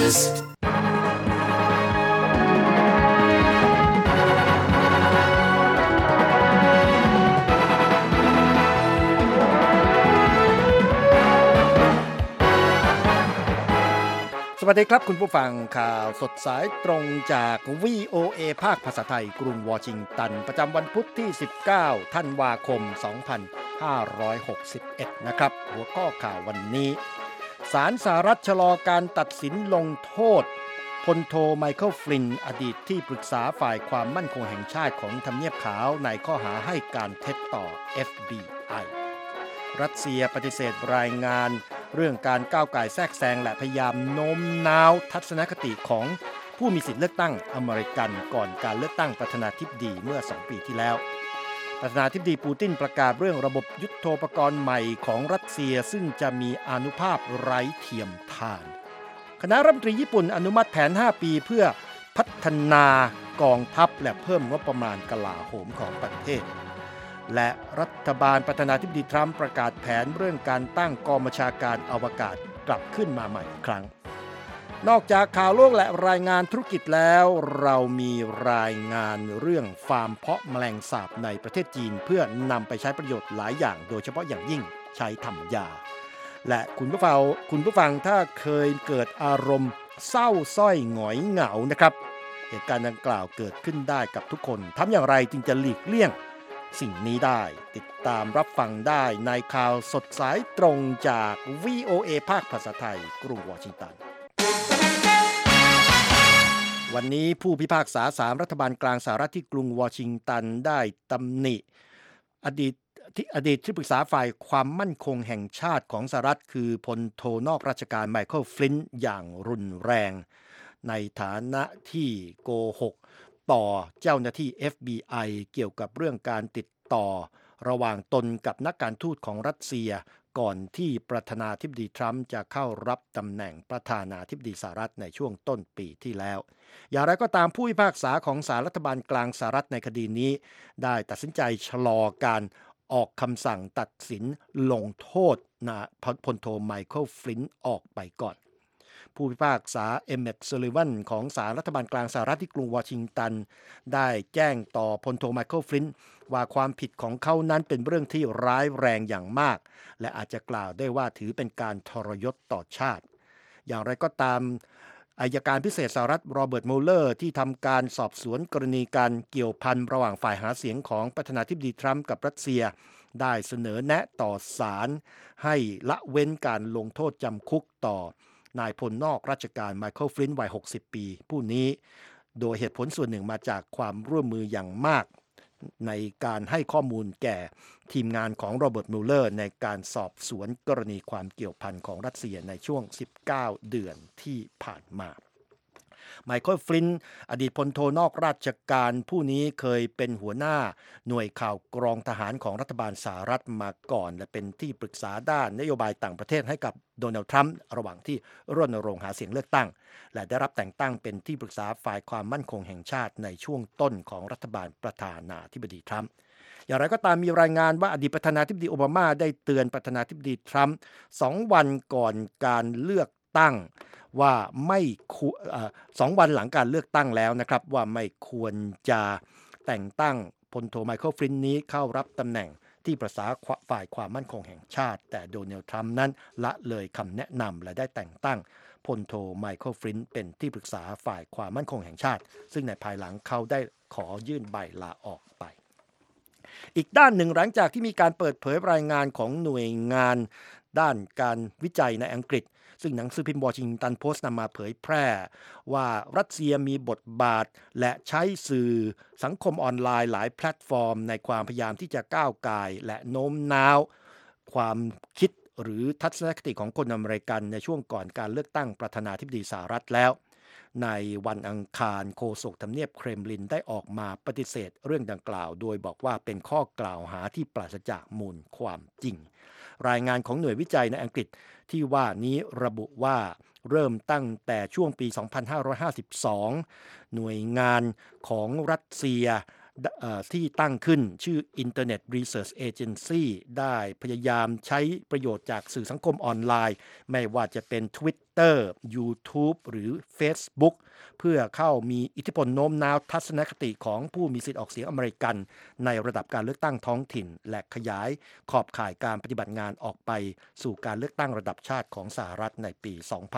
News สวัสดีครับคุณผู้ฟังข่าวสดสายตรงจาก VOA ภาคภาษาไทยกรุงวอชิงตันประจำวันพุธที่19ธันวาคม2561นะครับหัวข้อข่าววันนี้ศาลสหรัฐชะลอการตัดสินลงโทษพลโทไมเคิลฟลินอดีตที่ปรึกษาฝ่ายความมั่นคงแห่งชาติของทำเนียบขาวในข้อหาให้การเท็จต่อ FBI รัสเซียปฏิเสธรายงานเรื่องการก้าวก่ายแทรกแซงและพยายามโน้มน้าวทัศนคติของผู้มีสิทธิเลือกตั้งอเมริกันก่อนการเลือกตั้งประธานาธิบดีเมื่อ2 ปีที่แล้วประธานาธิบดีปูตินประกาศเรื่องระบบยุทโธปกรณ์ใหม่ของรัสเซียซึ่งจะมีอานุภาพไร้เทียมทานคณะรัฐมนตรีญี่ปุ่นอนุมัติแผน5 ปีเพื่อพัฒนากองทัพและเพิ่มงบประมาณกลาโหมของประเทศและรัฐบาลประธานาธิบดีทรัมป์ประกาศแผนเรื่องการตั้งกองบัญชาการอวกาศกลับขึ้นมาใหม่อีกครั้งนอกจากข่าวโลกและรายงานธุรกิจแล้วเรามีรายงานเรื่องฟาร์มเพาะแมลงสาบในประเทศจีนเพื่อนำไปใช้ประโยชน์หลายอย่างโดยเฉพาะอย่างยิ่งใช้ทำยาและคุณผู้ฟังถ้าเคยเกิดอารมณ์เศร้าส้อยหงอยเหงานะครับเหตุการณ์ดังกล่าวเกิดขึ้นได้กับทุกคนทำอย่างไรจึงจะหลีกเลี่ยงสิ่งนี้ได้ติดตามรับฟังได้ในข่าวสดสายตรงจาก VOA ภาคภาษาไทยกรุงวอชิงตันวันนี้ผู้พิพากษาศาลรัฐบาลกลางสหรัฐที่กรุงวอชิงตันได้ตำหนิอดีตที่ปรึกษาฝ่ายความมั่นคงแห่งชาติของสหรัฐคือพลโทนอกราชการไมเคิลฟลินต์อย่างรุนแรงในฐานะที่โกหกต่อเจ้าหน้าที่ FBI เกี่ยวกับเรื่องการติดต่อระหว่างตนกับนักการทูตของรัสเซียก่อนที่ประธานาธิบดีทรัมป์จะเข้ารับตำแหน่งประธานาธิบดีสหรัฐในช่วงต้นปีที่แล้วอย่างไรก็ตามผู้พิพากษาของศาลรัฐบาลกลางสหรัฐในคดีนี้ได้ตัดสินใจชะลอการออกคำสั่งตัดสินลงโทษพลโทไมเคิลฟลินต์ออกไปก่อนผู้พิพากษาเอมเมตต์ ซัลลิวันของศาลรัฐบาลกลางสหรัฐที่กรุงวอชิงตันได้แจ้งต่อพลโทไมเคิลฟลินต์ว่าความผิดของเขานั้นเป็นเรื่องที่ร้ายแรงอย่างมากและอาจจะกล่าวได้ว่าถือเป็นการทรยศต่อชาติอย่างไรก็ตามอัยการพิเศษสหรัฐโรเบิร์ต มูลเลอร์ที่ทำการสอบสวนกรณีการเกี่ยวพันระหว่างฝ่ายหาเสียงของประธานาธิบดีทรัมป์กับรัสเซียได้เสนอแนะต่อศาลให้ละเว้นการลงโทษจำคุกต่อนายพลนอกราชการไมเคิลฟลินต์วัย60 ปีผู้นี้โดยเหตุผลส่วนหนึ่งมาจากความร่วมมืออย่างมากในการให้ข้อมูลแก่ทีมงานของโรเบิร์ต มูลเลอร์ในการสอบสวนกรณีความเกี่ยวพันของรัสเซียในช่วง19 เดือนที่ผ่านมาไมเคิลฟลินต์อดีตพลโทนอกราชการผู้นี้เคยเป็นหัวหน้าหน่วยข่าวกรองทหารของรัฐบาลสหรัฐมาก่อนและเป็นที่ปรึกษาด้านนโยบายต่างประเทศให้กับโดนัลด์ทรัมป์ระหว่างที่รณรงค์หาเสียงเลือกตั้งและได้รับแต่งตั้งเป็นที่ปรึกษาฝ่ายความมั่นคงแห่งชาติในช่วงต้นของรัฐบาลประธานาธิบดีทรัมป์อย่างไรก็ตามมีรายงานว่าอดีตประธานาธิบดีโอบามาได้เตือนประธานาธิบดีทรัมป์2 วันก่อนการเลือกตั้งว่าไม่2 วันหลังการเลือกตั้งแล้วนะครับว่าไม่ควรจะแต่งตั้งพลโทไมเคิลฟลินต์นี้เข้ารับตำแหน่งที่ปรึกษาฝ่ายความมั่นคงแห่งชาติแต่โดนัลด์ทรัมป์นั้นละเลยคำแนะนำและได้แต่งตั้งพลโทไมเคิลฟลินต์เป็นที่ปรึกษาฝ่ายความมั่นคงแห่งชาติซึ่งในภายหลังเขาได้ขอยื่นใบลาออกไปอีกด้านหนึ่งหลังจากที่มีการเปิดเผยรายงานของหน่วยงานด้านการวิจัยในอังกฤษซึ่งหนังสือพิมพ์วอชิงตันโพสต์นำมาเผยแพร่ว่ารัสเซียมีบทบาทและใช้สื่อสังคมออนไลน์หลายแพลตฟอร์มในความพยายามที่จะก้าวก่ายและโน้มน้าวความคิดหรือทัศนคติของคนอเมริกันในช่วงก่อนการเลือกตั้งประธานาธิบดีสหรัฐแล้วในวันอังคารโฆษกทำเนียบเครมลินได้ออกมาปฏิเสธเรื่องดังกล่าวโดยบอกว่าเป็นข้อกล่าวหาที่ปราศจากมูลความจริงรายงานของหน่วยวิจัยในอังกฤษที่ว่านี้ระบุว่าเริ่มตั้งแต่ช่วงปี 2552 หน่วยงานของรัสเซียที่ตั้งขึ้นชื่อ Internet Research Agency ได้พยายามใช้ประโยชน์จากสื่อสังคมออนไลน์ไม่ว่าจะเป็น Twitter Twitter YouTube หรือ Facebook เพื่อเข้ามีอิทธิพลโน้มน้าวทัศนคติของผู้มีสิทธิออกเสียงอเมริกันในระดับการเลือกตั้งท้องถิ่นและขยายขอบข่ายการปฏิบัติงานออกไปสู่การเลือกตั้งระดับชาติของสหรัฐในปี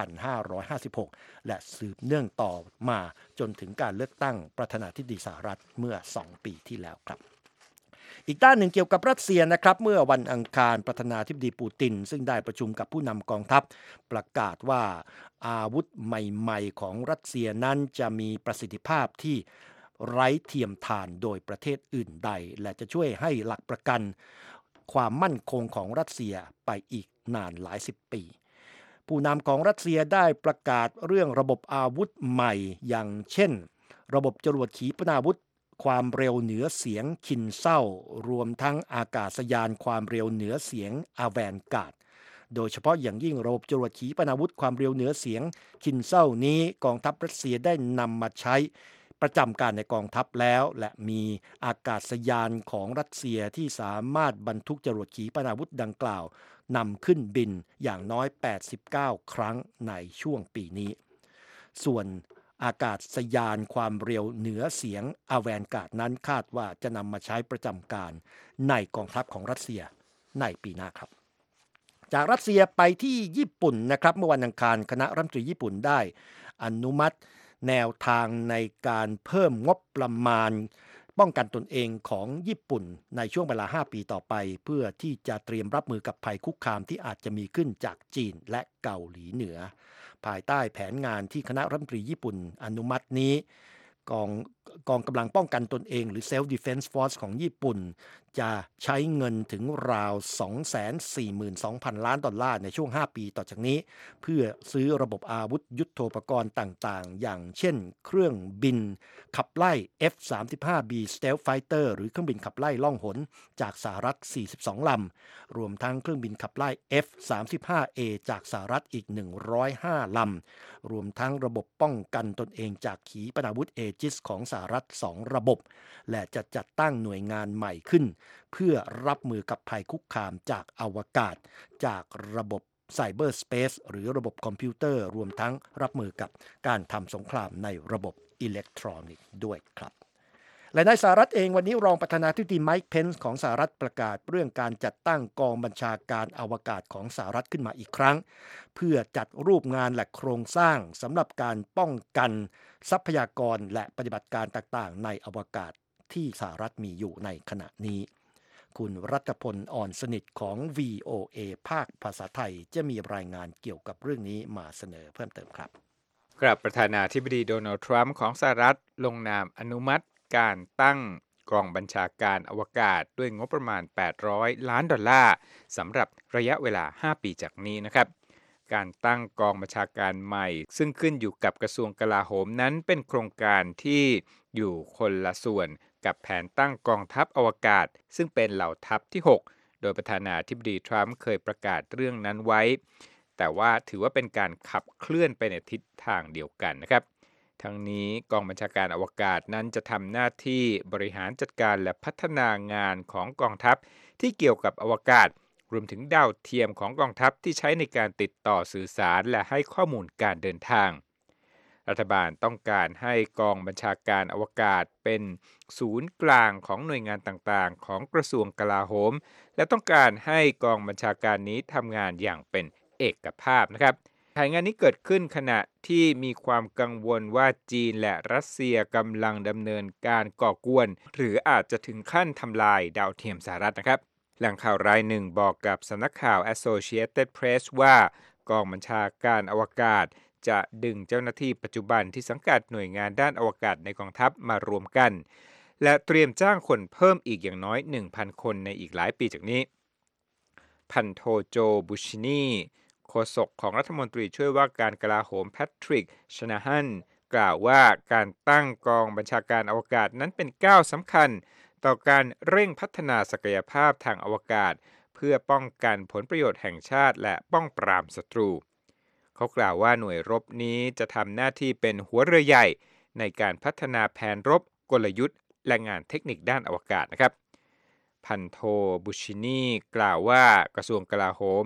2556 และสืบเนื่องต่อมาจนถึงการเลือกตั้งประธานาธิบดีสหรัฐเมื่อ 2 ปีที่แล้วครับอีกด้านหนึ่งเกี่ยวกับรัสเซียนะครับเมื่อวันอังคารประธานาธิบดีปูตินซึ่งได้ประชุมกับผู้นำกองทัพประกาศว่าอาวุธใหม่ๆของรัสเซียนั้นจะมีประสิทธิภาพที่ไร้เทียมทานโดยประเทศอื่นใดและจะช่วยให้หลักประกันความมั่นคงของรัสเซียไปอีกนานหลายสิบปีผู้นำของรัสเซียได้ประกาศเรื่องระบบอาวุธใหม่อย่างเช่นระบบจรวดขีปนาวุธความเร็วเหนือเสียงคินเซ่ารวมทั้งอากาศยานความเร็วเหนือเสียงอแวนการ์ดโดยเฉพาะอย่างยิ่งระบบจรวดขีปนาวุธความเร็วเหนือเสียงคินเซ่านี้กองทัพรัสเซียได้นำมาใช้ประจำการในกองทัพแล้วและมีอากาศยานของรัสเซียที่สามารถบรรทุกจรวดขีปนาวุธดังกล่าวนำขึ้นบินอย่างน้อย89ครั้งในช่วงปีนี้ส่วนอากาศยานความเร็วเหนือเสียงอแวนการ์ดนั้นคาดว่าจะนำมาใช้ประจำการในกองทัพของรัสเซียในปีหน้าครับจากรัสเซียไปที่ญี่ปุ่นนะครับเมื่อวันอังคารคณะรัฐมนตรีญี่ปุ่นได้อนุมัติแนวทางในการเพิ่มงบประมาณป้องกันตนเองของญี่ปุ่นในช่วงเวลา5ปีต่อไปเพื่อที่จะเตรียมรับมือกับภัยคุกคามที่อาจจะมีขึ้นจากจีนและเกาหลีเหนือภายใต้แผนงานที่คณะรัฐมนตรีญี่ปุ่นอนุมัตินี้กองกำลังป้องกันตนเองหรือ Self Defense Force ของญี่ปุ่นจะใช้เงินถึงราว 242,000 ล้านดอลลาร์ในช่วง5ปีต่อจากนี้เพื่อซื้อระบบอาวุธยุทโธปกรณ์ต่างๆอย่างเช่นเครื่องบินขับไล่ F-35B Stealth Fighter หรือเครื่องบินขับไล่ล่องหนจากสหรัฐ42ลำรวมทั้งเครื่องบินขับไล่ F-35A จากสหรัฐอีก105ลำรวมทั้งระบบป้องกันตนเองจากขีปนาวุธเอจิสของสหรัฐ2ระบบและจะจัดตั้งหน่วยงานใหม่ขึ้นเพื่อรับมือกับภัยคุกคามจากอวกาศจากระบบไซเบอร์สเปซหรือระบบคอมพิวเตอร์รวมทั้งรับมือกับการทำสงครามในระบบอิเล็กทรอนิกส์ด้วยครับและในสหรัฐเองวันนี้รองประธานาธิบดีไมค์เพนซ์ของสหรัฐประกาศเรื่องการจัดตั้งกองบัญชาการอวกาศของสหรัฐขึ้นมาอีกครั้งเพื่อจัดรูปงานและโครงสร้างสำหรับการป้องกันทรัพยากรและปฏิบัติการต่างๆในอวกาศที่สหรัฐมีอยู่ในขณะนี้คุณรัตพลอ่อนสนิทของ VOA ภาคภาษาไทยจะมีรายงานเกี่ยวกับเรื่องนี้มาเสนอเพิ่มเติมครับกับประธานาธิบดีโดนัลด์ทรัมป์ของสหรัฐลงนามอนุมัติการตั้งกองบัญชาการอวกาศด้วยงบประมาณ$800 ล้านสำหรับระยะเวลา5ปีจากนี้นะครับการตั้งกองบัญชาการใหม่ซึ่งขึ้นอยู่กับกระทรวงกลาโหมนั้นเป็นโครงการที่อยู่คนละส่วนกับแผนตั้งกองทัพอวกาศซึ่งเป็นเหล่าทัพที่6โดยประธานาธิบดีทรัมป์เคยประกาศเรื่องนั้นไว้แต่ว่าถือว่าเป็นการขับเคลื่อนไปในทิศทางเดียวกันนะครับทั้งนี้กองบัญชาการอวกาศนั้นจะทำหน้าที่บริหารจัดการและพัฒนางานของกองทัพที่เกี่ยวกับอวกาศรวมถึงดาวเทียมของกองทัพที่ใช้ในการติดต่อสื่อสารและให้ข้อมูลการเดินทางรัฐบาลต้องการให้กองบัญชาการอวกาศเป็นศูนย์กลางของหน่วยงานต่างๆของกระทรวงกลาโหมและต้องการให้กองบัญชาการนี้ทำงานอย่างเป็นเอกภาพนะครับแผนงานนี้เกิดขึ้นขณะที่มีความกังวลว่าจีนและรัสเซียกำลังดำเนินการก่อกวนหรืออาจจะถึงขั้นทำลายดาวเทียมสหรัฐนะครับแหล่งข่าวรายหนึ่งบอกกับสำนักข่าว Associated Press ว่ากองบัญชาการอวกาศจะดึงเจ้าหน้าที่ปัจจุบันที่สังกัดหน่วยงานด้านอวกาศในกองทัพมารวมกันและเตรียมจ้างคนเพิ่มอีกอย่างน้อย 1,000 คนในอีกหลายปีจากนี้พันโทโจบุชินีโฆษกของรัฐมนตรีช่วยว่าการกลาโหมแพทริกชนาฮันกล่าวว่าการตั้งกองบัญชาการอวกาศนั้นเป็นก้าวสำคัญต่อการเร่งพัฒนาศักยภาพทางอวกาศเพื่อป้องกันผลประโยชน์แห่งชาติและป้องปรามศัตรูเขากล่าวว่าหน่วยรบนี้จะทำหน้าที่เป็นหัวเรือใหญ่ในการพัฒนาแผนรบกลยุทธ์และงานเทคนิคด้านอวกาศนะครับพันโทบุชินีกล่าวว่ากระทรวงกลาโหม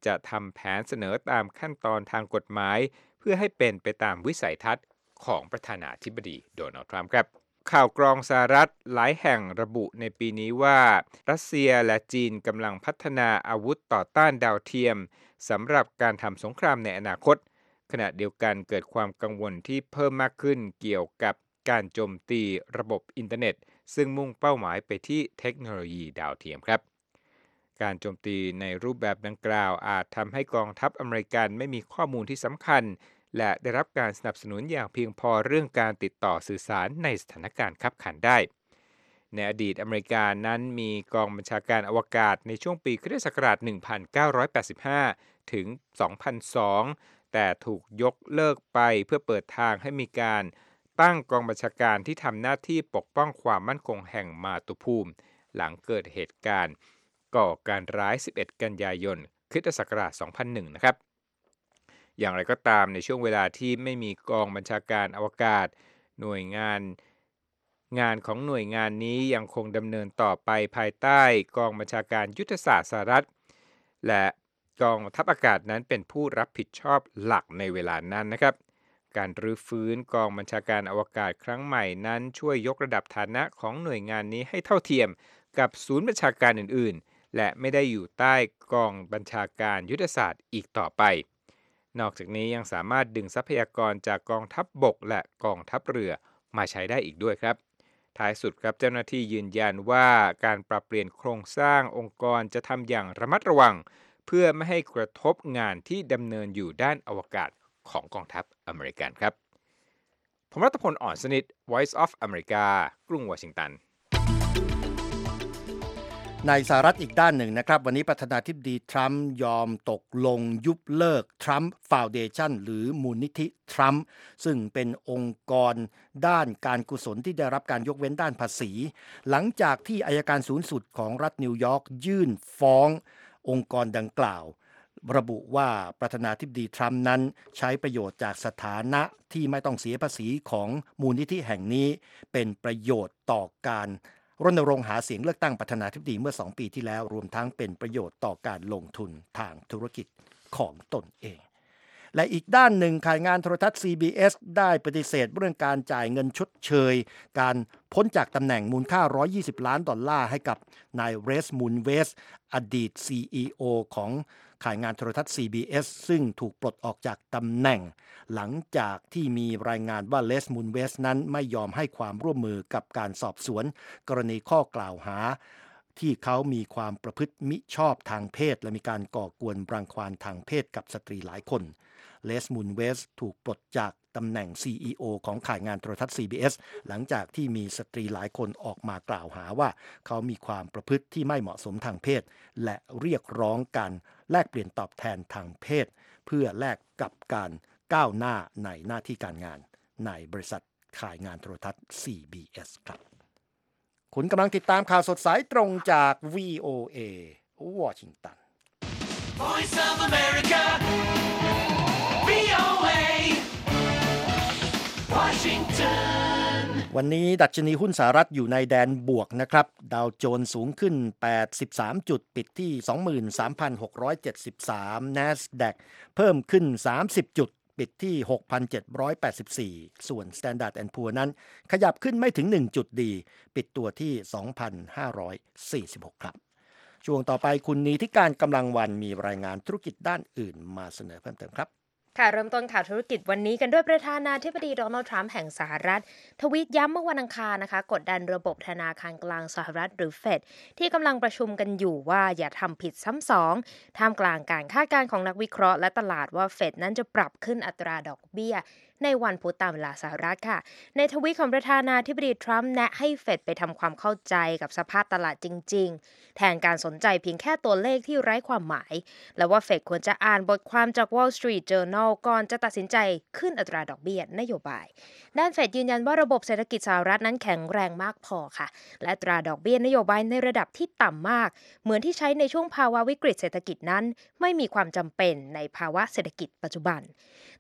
จะทำแผนเสนอตามขั้นตอนทางกฎหมายเพื่อให้เป็นไปตามวิสัยทัศน์ของประธานาธิบดีโดนัลด์ทรัมป์ครับข่าวกรองสหรัฐหลายแห่งระบุในปีนี้ว่ารัสเซียและจีนกำลังพัฒนาอาวุธต่อต้านดาวเทียมสำหรับการทำสงครามในอนาคตขณะเดียวกันเกิดความกังวลที่เพิ่มมากขึ้นเกี่ยวกับการโจมตีระบบอินเทอร์เน็ตซึ่งมุ่งเป้าหมายไปที่เทคโนโลยีดาวเทียมครับการโจมตีในรูปแบบดังกล่าวอาจทำให้กองทัพอเมริกันไม่มีข้อมูลที่สำคัญและได้รับการสนับสนุนอย่างเพียงพอเรื่องการติดต่อสื่อสารในสถานการณ์คับขันได้ในอดีตอเมริกานั้นมีกองบัญชาการอวกาศในช่วงปีค.ศ. 1985 ถึง 2002 แต่ถูกยกเลิกไปเพื่อเปิดทางให้มีการตั้งกองบัญชาการที่ทำหน้าที่ปกป้องความมั่นคงแห่งมาตุภูมิหลังเกิดเหตุการณ์ก่อการร้าย 11 กันยายน ค.ศ. 2001 นะครับอย่างไรก็ตามในช่วงเวลาที่ไม่มีกองบัญชาการอวกาศหน่วยงานของหน่วยงานนี้ยังคงดำเนินต่อไปภายใต้กองบัญชาการยุทธศาสตร์สหรัฐและกองทัพอากาศนั้นเป็นผู้รับผิดชอบหลักในเวลานั้นนะครับการรื้อฟื้นกองบัญชาการอวกาศครั้งใหม่นั้นช่วยยกระดับฐานะของหน่วยงานนี้ให้เท่าเทียมกับศูนย์บัญชาการอื่นๆและไม่ได้อยู่ใต้กองบัญชาการยุทธศาสตร์อีกต่อไปนอกจากนี้ยังสามารถดึงทรัพยากรจากกองทัพบกและกองทัพเรือมาใช้ได้อีกด้วยครับท้ายสุดครับเจ้าหน้าที่ยืนยันว่าการปรับเปลี่ยนโครงสร้างองค์กรจะทำอย่างระมัดระวังเพื่อไม่ให้กระทบงานที่ดำเนินอยู่ด้านอวกาศของกองทัพอเมริกันครับผมรัตพล อ่อนสนิท Voice of America กรุงวอชิงตันในสหรัฐอีกด้านหนึ่งนะครับวันนี้ประธานาธิบดีทรัมป์ยอมตกลงยุบเลิกทรัมป์ฟาวเดชั่นหรือมูลนิธิทรัมป์ซึ่งเป็นองค์กรด้านการกุศลที่ได้รับการยกเว้นด้านภาษีหลังจากที่อัยการสูงสุดของรัฐนิวยอร์กยื่นฟ้ององค์กรดังกล่าวระบุว่าประธานาธิบดีทรัมป์นั้นใช้ประโยชน์จากสถานะที่ไม่ต้องเสียภาษีของมูลนิธิแห่งนี้เป็นประโยชน์ต่อการรณรงค์หาเสียงเลือกตั้งประธานาธิบดีเมื่อ2 ปีที่แล้วรวมทั้งเป็นประโยชน์ต่อการลงทุนทางธุรกิจของตนเองและอีกด้านหนึ่งข่ายงานโทรทัศน์ CBS ได้ปฏิเสธเรื่องการจ่ายเงินชดเชยการพ้นจากตำแหน่งมูลค่า$120 ล้านให้กับนายเรสมูนเวสอดีต CEO ของข่ายงานโทรทัศน์ CBS ซึ่งถูกปลดออกจากตำแหน่งหลังจากที่มีรายงานว่าเลสมูนเวสนั้นไม่ยอมให้ความร่วมมือกับการสอบสวนกรณีข้อกล่าวหาที่เขามีความประพฤติมิชอบทางเพศและมีการก่อกวนรังควานทางเพศกับสตรีหลายคนเลสมูนเวสถูกปลดจากตำแหน่ง CEO ของข่ายงานโทรทัศน์ CBS หลังจากที่มีสตรีหลายคนออกมากล่าวหาว่าเขามีความประพฤติที่ไม่เหมาะสมทางเพศและเรียกร้องการแลกเปลี่ยนตอบแทนทางเพศเพื่อแลกกับการก้าวหน้าในหน้าที่การงานในบริษัทข่ายงานโทรทัศน์ CBS ครับคุณกำลังติดตามข่าวสดสายตรงจาก VOA วอชิงตัน Voice of America VOA Washington วันนี้ดัชนีหุ้นสหรัฐอยู่ในแดนบวกนะครับดาวโจนส์สูงขึ้น83จุดปิดที่ 23,673 NASDAQ เพิ่มขึ้น30จุดปิดที่ 6,784 ส่วน Standard & Poor's นั้นขยับขึ้นไม่ถึง1จุดดีปิดตัวที่ 2,546 ครับช่วงต่อไปคุณนีที่การกำลังวันมีรายงานธุรกิจด้านอื่นมาเสนอเพิ่มเติมครับค่ะเริ่มต้นข่าวธุรกิจวันนี้กันด้วยประธานาธิบดีโดนัลด์ทรัมป์แห่งสหรัฐทวีตย้ำเมื่อวันอังคารนะคะกดดันระบบธนาคารกลางสหรัฐหรือเฟดที่กำลังประชุมกันอยู่ว่าอย่าทำผิดซ้ำสองท่ามกลางการคาดการณ์ของนักวิเคราะห์และตลาดว่าเฟดนั้นจะปรับขึ้นอัตราดอกเบี้ยในวันพุธตามเวลาสหรัฐค่ะในทวีตของประธานาธิบดีทรัมป์แนะให้เฟดไปทำความเข้าใจกับสภาพตลาดจริงๆแทนการสนใจเพียงแค่ตัวเลขที่ไร้ความหมายและว่าเฟดควรจะอ่านบทความจาก Wall Street Journal ก่อนจะตัดสินใจขึ้นอัตราดอกเบี้ยนโยบายด้านเฟดยืนยันว่าระบบเศรษฐกิจสหรัฐนั้นแข็งแรงมากพอค่ะและอัตราดอกเบี้ยนโยบายในระดับที่ต่ำมากเหมือนที่ใช้ในช่วงภาวะวิกฤตเศรษฐกิจนั้นไม่มีความจำเป็นในภาวะเศรษฐกิจปัจจุบัน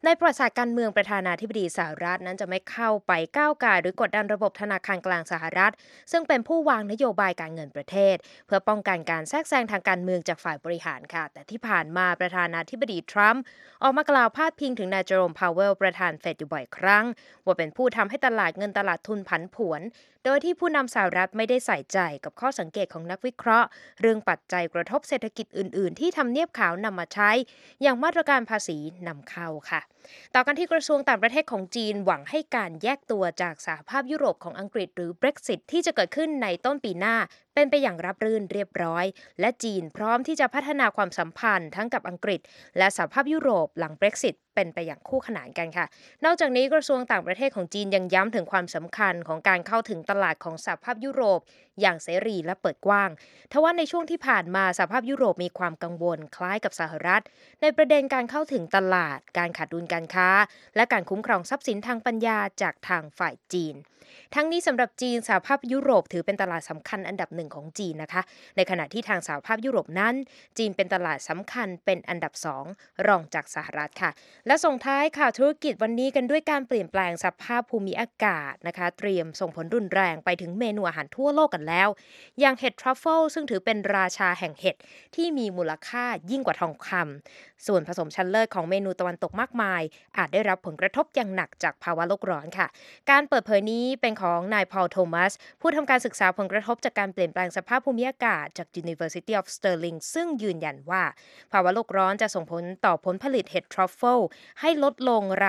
ในประวัติศาสตร์การเมืองประธานาธิบดีสหรัฐนั้นจะไม่เข้าไปก้าวก่ายหรือกดดันระบบธนาคารกลางสหรัฐซึ่งเป็นผู้วางนโยบายการเงินประเทศเพื่อป้องกันการแทรกแซงทางการเมืองจากฝ่ายบริหารค่ะแต่ที่ผ่านมาประธานาธิบดีทรัมป์ออกมากล่าวพาดพิงถึงนายเจอโรมพาวเวลประธานเฟดอยู่บ่อยครั้งว่าเป็นผู้ทำให้ตลาดเงินตลาดทุนผันผวนโดยที่ผู้นำสหรัฐไม่ได้ใส่ใจกับข้อสังเกตของนักวิเคราะห์เรื่องปัจจัยกระทบเศรษฐกิจอื่นๆที่ทำเนียบขาวนำมาใช้อย่างมาตรการภาษีนำเข้าค่ะต่อกันที่กระทรวงต่างประเทศของจีนหวังให้การแยกตัวจากสหภาพยุโรปของอังกฤษหรือ Brexit ที่จะเกิดขึ้นในต้นปีหน้าเป็นไปอย่างราบรื่นเรียบร้อยและจีนพร้อมที่จะพัฒนาความสัมพันธ์ทั้งกับอังกฤษและสหภาพยุโรปหลัง Brexit เป็นไปอย่างคู่ขนานกันค่ะนอกจากนี้กระทรวงต่างประเทศของจีนยังย้ำถึงความสำคัญของการเข้าถึงตลาดของสหภาพยุโรปอย่างเสรีและเปิดกว้างทว่าในช่วงที่ผ่านมาสหภาพยุโรปมีความกังวลคล้ายกับสหรัฐในประเด็นการเข้าถึงตลาดการขาดดุลการค้าและการคุ้มครองทรัพย์สินทางปัญญาจากทางฝ่ายจีนทั้งนี้สำหรับจีนสหภาพยุโรปถือเป็นตลาดสำคัญอันดับหนึ่งของจีนนะคะในขณะที่ทางสหภาพยุโรปนั้นจีนเป็นตลาดสำคัญเป็นอันดับ2รองจากสหรัฐค่ะและส่งท้ายข่าวธุรกิจวันนี้กันด้วยการเปลี่ยนแปลงสภาพภูมิอากาศนะคะเตรียมส่งผลรุนแรงไปถึงเมนูอาหารทั่วโลกกันแล้วอย่างเห็ดทรัฟเฟิลซึ่งถือเป็นราชาแห่งเห็ดที่มีมูลค่ายิ่งกว่าทองคำส่วนผสมชั้นเลิศของเมนูตะวันตกมากมายอาจได้รับผลกระทบอย่างหนักจากภาวะโลกร้อนค่ะการเปิดเผยนี้เป็นของนายพอล โทมัสผู้ทำการศึกษาผลกระทบจากการเปลี่ยนแปลงสภาพภูมิอากาศจาก University of Stirling ซึ่งยืนยันว่าภาวะโลกร้อนจะส่งผลต่อผลผลิตเห็ดทรัฟเฟิลให้ลดลงราว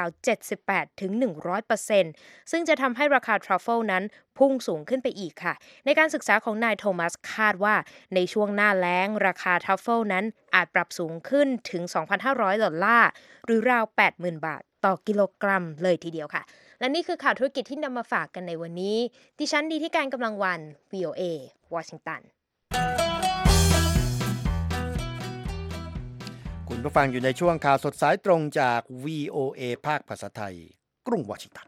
78-100% ซึ่งจะทำให้ราคาทรัฟเฟิลนั้นพุ่งสูงขึ้นไปอีกค่ะในการศึกษาของนายโทมัสคาดว่าในช่วงหน้าแล้งราคาทรัฟเฟิลนั้นอาจปรับสูงขึ้นถึง $2,500 หรือราว 80,000 บาทต่อกิโลกรัมเลยทีเดียวค่ะและนี่คือข่าวธุรกิจที่นำมาฝากกันในวันนี้ดิฉันดีที่การกำลังวัน VOA วอชิงตันคุณผู้ฟังอยู่ในช่วงข่าวสดสายตรงจาก VOA ภาคภาษาไทยกรุงวอชิงตัน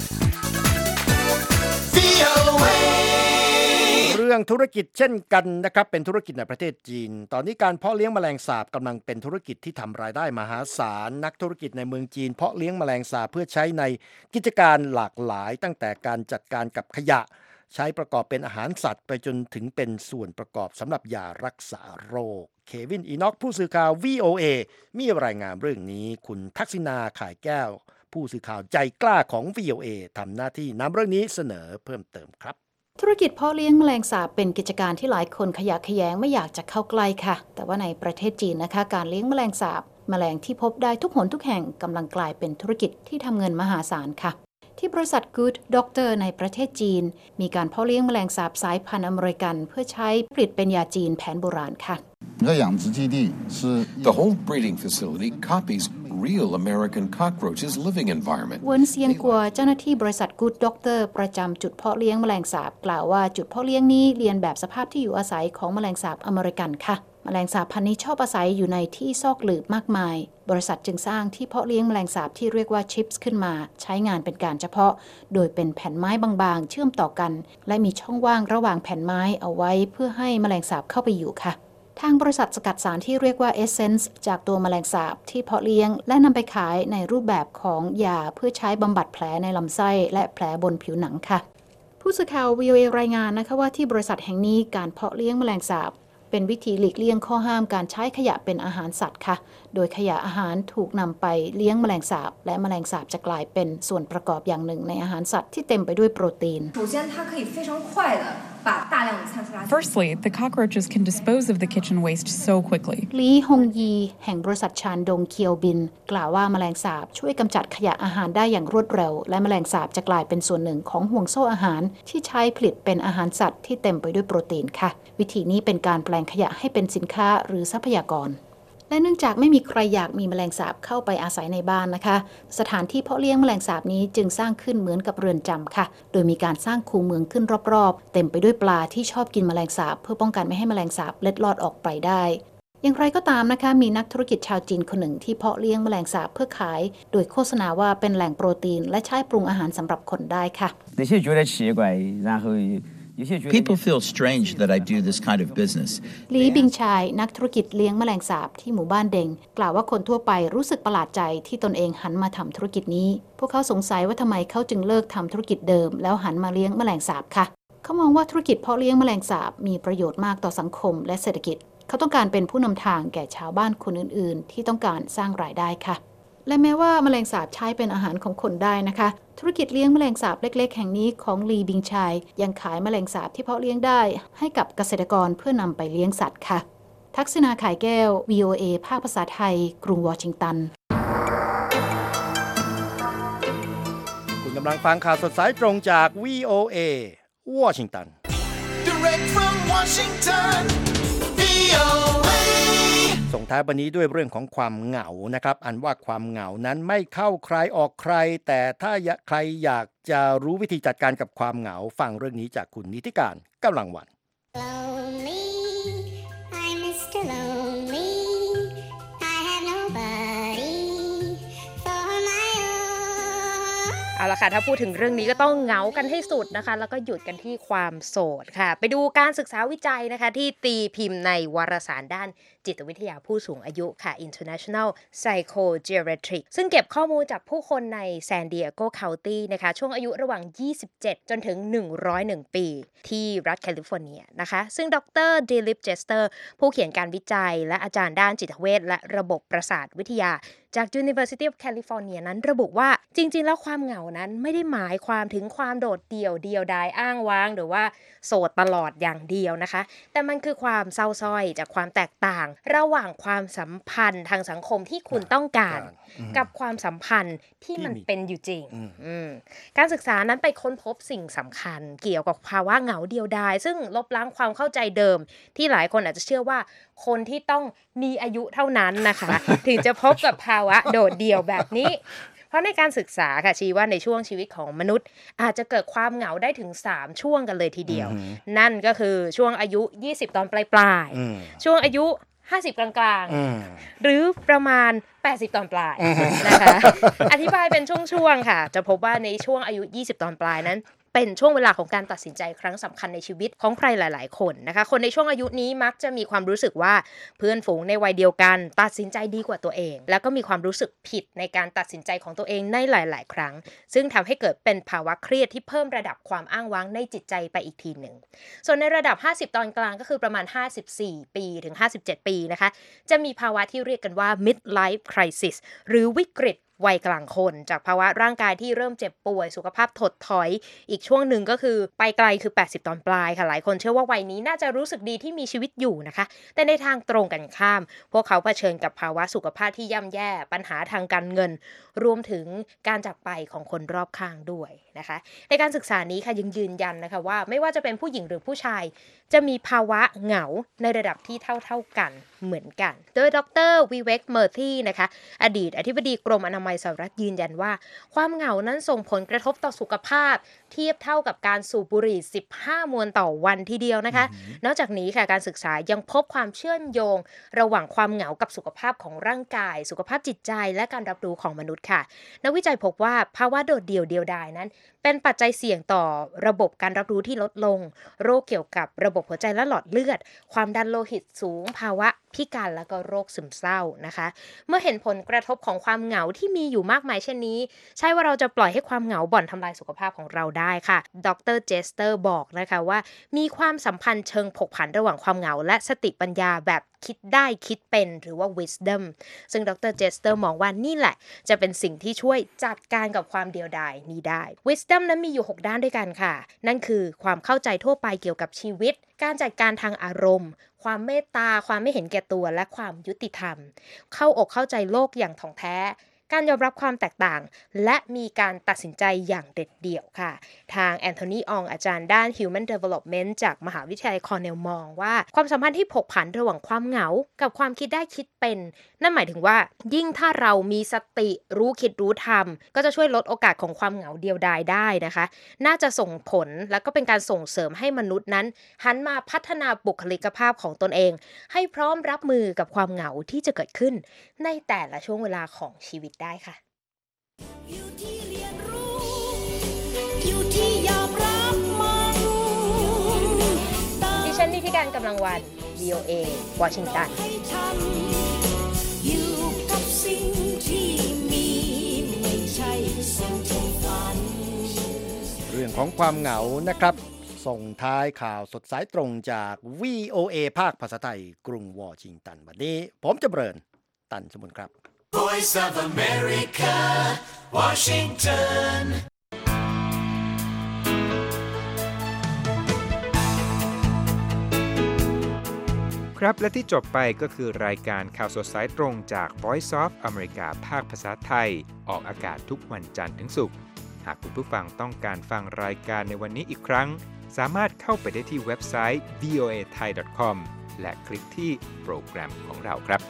เรื่องธุรกิจเช่นกันนะครับเป็นธุรกิจในประเทศจีนตอนนี้การเพาะเลี้ยงแมลงสาบกำลังเป็นธุรกิจที่ทำรายได้มหาศาลนักธุรกิจในเมืองจีนเพาะเลี้ยงแมลงสาบเพื่อใช้ในกิจการหลากหลายตั้งแต่การจัดการกับขยะใช้ประกอบเป็นอาหารสัตว์ไปจนถึงเป็นส่วนประกอบสำหรับยารักษาโรคเควินอีน็อกผู้สื่อข่าว VOA มีรายงานเรื่องนี้คุณทักษิณาข่ายแก้วผู้สื่อข่าวใจกล้าของ VOA ทำหน้าที่นำเรื่องนี้เสนอเพิ่มเติมครับธุรกิจเพาะเลี้ยงแมลงสาบเป็นกิจการที่หลายคนขยะแขยงไม่อยากจะเข้าใกล้ค่ะแต่ว่าในประเทศจีนนะคะการเลี้ยงแมลงสาบแมลงที่พบได้ทุกหนทุกแห่งกำลังกลายเป็นธุรกิจที่ทำเงินมหาศาลค่ะที่บริษัท Good Doctor ในประเทศจีนมีการเพาะเลี้ยงแมลงสาบสายพันธุ์อเมริกันเพื่อใช้ผลิตเป็นยาจีนแผนโบราณค่ะ The whole breeding facility copies real American cockroaches' living environment. เวินเซียนกัวเจ้าหน้าที่บริษัท Good Doctor ประจำจุดเพาะเลี้ยงแมลงสาบกล่าวว่าจุดเพาะเลี้ยงนี้เรียนแบบสภาพที่อยู่อาศัยของแมลงสาบอเมริกันค่ะแมลงสาบพันธุ์นี้ชอบอาศัยอยู่ในที่ซอกหลืบมากมายบริษัทจึงสร้างที่เพาะเลี้ยงแมลงสาบที่เรียกว่าชิปส์ขึ้นมาใช้งานเป็นการเฉพาะโดยเป็นแผ่นไม้บางๆเชื่อมต่อกันและมีช่องว่างระหว่างแผ่นไม้เอาไว้เพื่อให้แมลงสาบเข้าไปอยู่ค่ะทางบริษัทสกัดสารที่เรียกว่า Essence จากตัวแมลงสาบที่เพาะเลี้ยงและนำไปขายในรูปแบบของยาเพื่อใช้บำบัดแผลในลำไส้และแผลบนผิวหนังค่ะผู้สื่อข่าว VOA รายงานนะคะว่าที่บริษัทแห่งนี้การเพาะเลี้ยงแมลงสาบเป็นวิธีหลีกเลี่ยงข้อห้ามการใช้ขยะเป็นอาหารสัตว์ค่ะโดยขยะอาหารถูกนำไปเลี้ยงแมลงสาบและแมลงสาบจะกลายเป็นส่วนประกอบอย่างหนึ่งในอาหารสัตว์ที่เต็มไปด้วยโปรตีน Firstly, the cockroaches can dispose of the kitchen waste so quickly. ลีฮงยีแห่งบริษัทชานดงเคียวบินกล่าวว่าแมลงสาบช่วยกำจัดขยะอาหารได้อย่างรวดเร็วและแมลงสาบจะกลายเป็นส่วนหนึ่งของห่วงโซ่อาหารที่ใช้ผลิตเป็นอาหารสัตว์ที่เต็มไปด้วยโปรตีนค่ะวิธีนี้เป็นการแปลงขยะให้เป็นสินค้าหรือทรัพยากรและเนื่องจากไม่มีใครอยากมีแมลงสาบเข้าไปอาศัยในบ้านนะคะสถานที่เพาะเลี้ยงแมลงสาบนี้จึงสร้างขึ้นเหมือนกับเรือนจำค่ะโดยมีการสร้างคูเมืองขึ้นรอบๆเต็มไปด้วยปลาที่ชอบกินแมลงสาบเพื่อป้องกันไม่ให้แมลงสาบเล็ดลอดออกไปได้อย่างไรก็ตามนะคะมีนักธุรกิจชาวจีนคนหนึ่งที่เพาะเลี้ยงแมลงสาบเพื่อขายโดยโฆษณาว่าเป็นแหล่งโปรตีนและใช้ปรุงอาหารสำหรับคนได้ค่ะ那些觉得奇怪然后 People feel strange that I do this kind of business. ลีบิงชายนักธุรกิจเลี้ยงแมลงสาบที่หมู่บ้านเดงกล่าวว่าคนทั่วไปรู้สึกประหลาดใจที่ตนเองหันมาทำธุรกิจนี้พวกเขาสงสัยว่าทำไมเขาจึงเลิกทำธุรกิจเดิมแล้วหันมาเลี้ยงแมลงสาบค่ะเขามองว่าธุรกิจเพาะเลี้ยงแมลงสาบมีประโยชน์มากต่อสังคมและเศรษฐกิจเขาต้องการเป็นผู้นำทางแก่ชาวบ้านคนอื่นๆที่ต้องการสร้างรายได้ค่ะและแม้ว่าแมลงสาบใช้เป็นอาหารของคนได้นะคะธุรกิจเลี้ยงแมลงสาบเล็กๆแห่งนี้ของลีบิงชายยังขายแมลงสาบที่เพาะเลี้ยงได้ให้กับเกษตรกรเพื่อนำไปเลี้ยงสัตว์ค่ะทักษณา ขายแก้ว VOA ภาคภาษาไทยกรุงวอชิงตันคุณกำลังฟังข่าวสดสายตรงจาก VOA วอชิงตัน Direct from Washington, VOA. ส่งท้ายวันนี้ด้วยเรื่องของความเหงานะครับอันว่าความเหงานั้นไม่เข้าใครออกใครแต่ถ้าใครอยากจะรู้วิธีจัดการกับความเหงาฟังเรื่องนี้จากคุณนิติการกำลังวัน Lonely, I'm Mr. Lonely. I have nobody for my own. เอาละค่ะถ้าพูดถึงเรื่องนี้ก็ต้องเหงากันให้สุดนะคะแล้วก็หยุดกันที่ความโสดค่ะไปดูการศึกษาวิจัยนะคะที่ตีพิมพ์ในวารสารด้านจิตวิทยาผู้สูงอายุค่ะ International Psychogeriatric ซึ่งเก็บข้อมูลจากผู้คนใน San Diego County นะคะช่วงอายุระหว่าง 27 จนถึง 101 ปีที่รัฐแคลิฟอร์เนียนะคะซึ่งดร. ดิลิป เจสเตอร์ผู้เขียนการวิจัยและอาจารย์ด้านจิตเวชและระบบประสาทวิทยาจาก University of California นั้นระบุว่าจริงๆแล้วความเหงานั้นไม่ได้หมายความถึงความโดดเดี่ยวเดียวดายอ้างว้างหรือว่าโสดตลอดอย่างเดียวนะคะแต่มันคือความเศร้าส้อยจากความแตกต่างระหว่างความสัมพันธ์ทางสังคมที่คุณต้องการกับความสัมพันธ์ที่มันเป็นอยู่จริงการศึกษานั้นไปค้นพบสิ่งสำคัญเกี่ยวกับภาวะเหงาเดียวดายซึ่งลบล้างความเข้าใจเดิมที่หลายคนอาจจะเชื่อว่าคนที่ต้องมีอายุเท่านั้นนะคะ ถึงจะพบกับภาวะโดดเดี่ยวแบบนี้เพราะในการศึกษาค่ะชี้ว่าในช่วงชีวิตของมนุษย์อาจจะเกิดความเหงาได้ถึง3ช่วงกันเลยทีเดียวนั่นก็คือช่วงอายุ20ตอนปลายๆช่วงอายุ50กลางๆหรือประมาณ80ตอนปลายนะคะอธิบายเป็นช่วงๆค่ะจะพบว่าในช่วงอายุ20ตอนปลายนั้นเป็นช่วงเวลาของการตัดสินใจครั้งสำคัญในชีวิตของใครหลายๆคนนะคะคนในช่วงอายุนี้มักจะมีความรู้สึกว่าเพื่อนฝูงในวัยเดียวกันตัดสินใจดีกว่าตัวเองแล้วก็มีความรู้สึกผิดในการตัดสินใจของตัวเองในหลายๆครั้งซึ่งทำให้เกิดเป็นภาวะเครียดที่เพิ่มระดับความอ้างว้างในจิตใจไปอีกทีหนึ่งส่วนในระดับ50ตอนกลางก็คือประมาณ54ปีถึง57ปีนะคะจะมีภาวะที่เรียกกันว่า midlife crisis หรือวิกฤตวัยกลางคนจากภาวะร่างกายที่เริ่มเจ็บป่วยสุขภาพถดถอยอีกช่วงหนึ่งก็คือไปไกลคือ80ตอนปลายค่ะหลายคนเชื่อว่าวัยนี้น่าจะรู้สึกดีที่มีชีวิตอยู่นะคะแต่ในทางตรงกันข้ามพวกเขาเผชิญกับภาวะสุขภาพที่ย่ำแย่ปัญหาทางการเงินรวมถึงการจากไปของคนรอบข้างด้วยนะคะในการศึกษานี้ค่ะยังยืนยันนะคะว่าไม่ว่าจะเป็นผู้หญิงหรือผู้ชายจะมีภาวะเหงาในระดับที่เท่ากันเหมือนกันโดยดร. วิเวก เมอร์ธีนะคะอดีตอธิบดีกรมอนามัยสหรัฐยืนยันว่าความเหงานั้นส่งผลกระทบต่อสุขภาพเทียบเท่ากับการสูบบุหรี่15มวนต่อวันทีเดียวนะคะนอกจากนี้ค่ะการศึกษายังพบความเชื่อมโยงระหว่างความเหงากับสุขภาพของร่างกายสุขภาพจิตใจและการรับรู้ของมนุษย์ค่ะนักวิจัยพบว่าภาวะโดดเดี่ยวเดียวดายนั้นเป็นปัจจัยเสี่ยงต่อระบบการรับรู้ที่ลดลงโรคเกี่ยวกับระบบหัวใจและหลอดเลือดความดันโลหิตสูงภาวะพิการและก็โรคซึมเศร้านะคะเมื่อเห็นผลกระทบของความเหงาที่มีอยู่มากมายเช่นนี้ใช่ว่าเราจะปล่อยให้ความเหงาบ่อนทำลายสุขภาพของเราได้ค่ะดร. เจสเตอร์บอกนะคะว่ามีความสัมพันธ์เชิงผกผันระหว่างความเหงาและสติปัญญาแบบคิดได้คิดเป็นหรือว่า wisdom ซึ่งดร. เจสเตอร์มองว่านี่แหละจะเป็นสิ่งที่ช่วยจัดการกับความเดียวดายนี้ได้ wisdom นั้นมีอยู่6ด้านด้วยกันค่ะนั่นคือความเข้าใจทั่วไปเกี่ยวกับชีวิตการจัดการทางอารมณ์ความเมตตาความไม่เห็นแก่ตัวและความยุติธรรมเข้าอกเข้าใจโลกอย่างถ่องแท้การยอมรับความแตกต่างและมีการตัดสินใจอย่างเด็ดเดี่ยวค่ะทางแอนโทนี อองอาจารย์ด้าน Human Development จากมหาวิทยาลัยคอร์เนลมองว่าความสัมพันธ์ที่ผกผันระหว่างความเหงากับความคิดได้คิดเป็นนั่นหมายถึงว่ายิ่งถ้าเรามีสติรู้คิดรู้ทำก็จะช่วยลดโอกาสของความเหงาเดียวดายได้นะคะน่าจะส่งผลและก็เป็นการส่งเสริมให้มนุษย์นั้นหันมาพัฒนาบุคลิกภาพของตนเองให้พร้อมรับมือกับความเหงาที่จะเกิดขึ้นในแต่ละช่วงเวลาของชีวิตได้ค่ะอยู่ที่เรียนรู้อยู่ที่ยอมรับมันการกำลังวัน VOA วอชิงตันอยู่กับสิ่งที่มีไม่ใช่สิ่งที่ฝันเรื่องของความเหงานะครับส่งท้ายข่าวสดสายตรงจาก VOA ภาคภาษาไทยกรุงวอชิงตันวันนี้ผมจำเริญตันสมุนครับ Voice of America, Washington. ครับและที่จบไปก็คือรายการข่าวสดสายตรงจาก Voice of America ภาคภาษาไทยออกอากาศทุกวันจันทร์ถึงศุกร์หากคุณผู้ฟังต้องการฟังรายการในวันนี้อีกครั้งสามารถเข้าไปได้ที่เว็บไซต์ voathai.com และคลิกที่โปรแกรมของเราครับ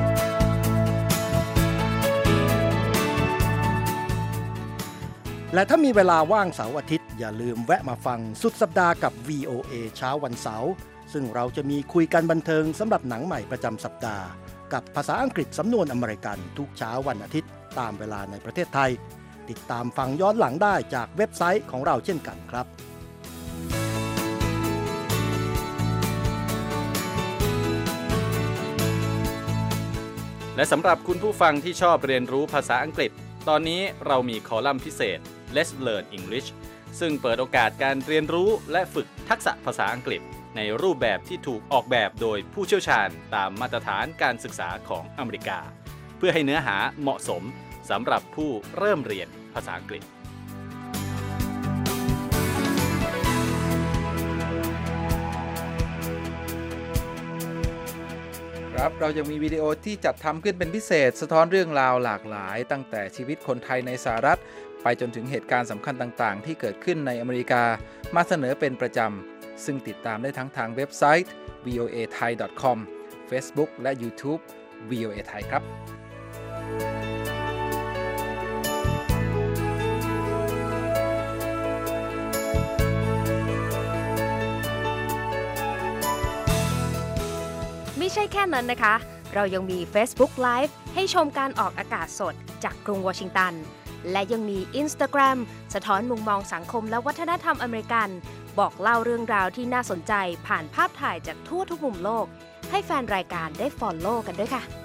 และถ้ามีเวลาว่างเสาร์อาทิตย์อย่าลืมแวะมาฟังสุดสัปดาห์กับ VOA เช้าวันเสาร์ซึ่งเราจะมีคุยกันบันเทิงสำหรับหนังใหม่ประจำสัปดาห์กับภาษาอังกฤษสำนวนอเมริกันทุกเช้าวันอาทิตย์ตามเวลาในประเทศไทยติดตามฟังย้อนหลังได้จากเว็บไซต์ของเราเช่นกันครับและสำหรับคุณผู้ฟังที่ชอบเรียนรู้ภาษาอังกฤษตอนนี้เรามีคอลัมน์พิเศษ Let's Learn English ซึ่งเปิดโอกาสการเรียนรู้และฝึกทักษะภาษาอังกฤษในรูปแบบที่ถูกออกแบบโดยผู้เชี่ยวชาญตามมาตรฐานการศึกษาของอเมริกาเพื่อให้เนื้อหาเหมาะสมสำหรับผู้เริ่มเรียนภาษาอังกฤษครับเรายังมีวิดีโอที่จัดทำขึ้นเป็นพิเศษสะท้อนเรื่องราวหลากหลายตั้งแต่ชีวิตคนไทยในสหรัฐไปจนถึงเหตุการณ์สำคัญต่างๆที่เกิดขึ้นในอเมริกามาเสนอเป็นประจำซึ่งติดตามได้ทั้งทางเว็บไซต์ voathai.com Facebook และ YouTube VOA Thai ครับไม่ใช่แค่นั้นนะคะเรายังมี Facebook Live ให้ชมการออกอากาศสดจากกรุงวอชิงตันและยังมี Instagram สะท้อนมุมมองสังคมและวัฒนธรรมอเมริกันบอกเล่าเรื่องราวที่น่าสนใจผ่านภาพถ่ายจากทั่วทุกมุมโลกให้แฟนรายการได้ follow กันด้วยค่ะ